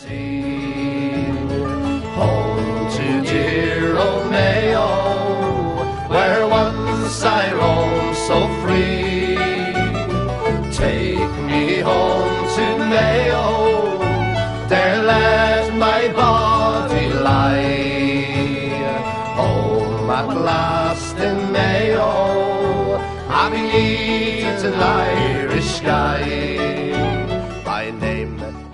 sail home to dear old Mayo, where once I roamed so free. Take me home to Mayo, there let my body lie. Home at last in Mayo, I beneath an Irish sky. My name